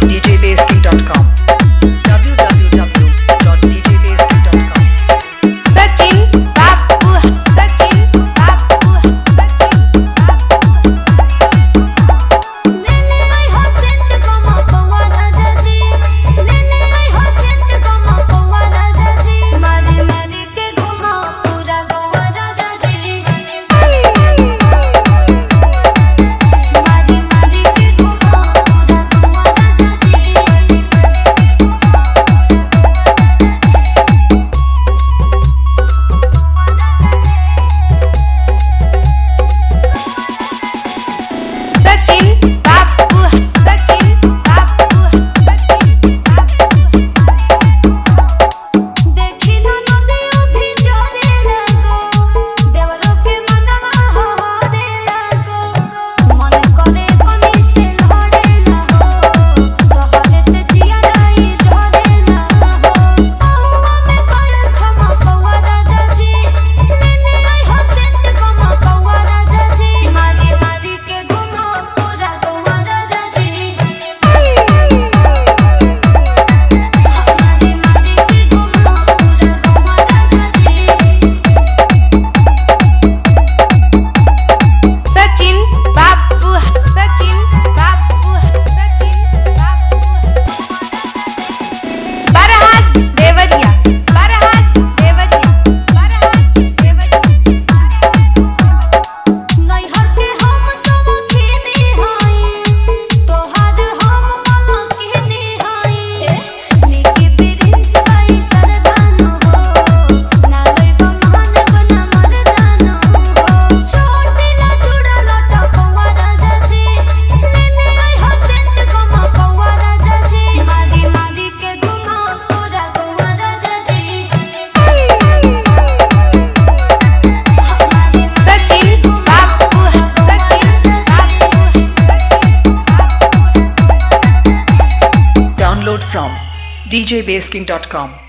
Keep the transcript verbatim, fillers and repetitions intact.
dot d j baseking dot com w w w dot d j baseking dot com Sachin Babu Sachin Babu Sachin ले ले आई हो scent कमा पवा राजा जी ले ले आई हो सेंट कमा पवा राजा जी मारी मारी के घुमा पूरा गोवा राजा जी मारी मारी के घुमा पूरा गोवा राजा जी Sachin Babu Sachin Babu Sachin देखी ना नदियों भी जोरे लगो देवरों के मनवा हो रे लगो मन करे कोनी से लहरे लगो तोहरे से जिया रही जोरे लगो पौवा में पड़ छमा पौवा राजा जी ले ले आई हो सेंट कमा पौवा राजा जी मारी मारी के घुमा पूरा गोवा राजा जी मारी मारी के घुमा पूरा गोवा राजा जी Sachin Babu Sachin Babu Sachin Babu Barhat Devariya Barhat Devariya Barhat Devariya नैहर के हम सब खेने हाय तोहार हम मला कहने हाय नीके प्रिंस भाई सरदानो हो नालय बमहन बना मर्दानो हो छोटीला जुड़ा लटा पौवा राजा जी ले ले आई हो सेंट कमा पौवा राजा जी मारी मारी के घुमा पूरा गोवा राजा जी Sachin Babu Sachin Babu download from d j baseking dot com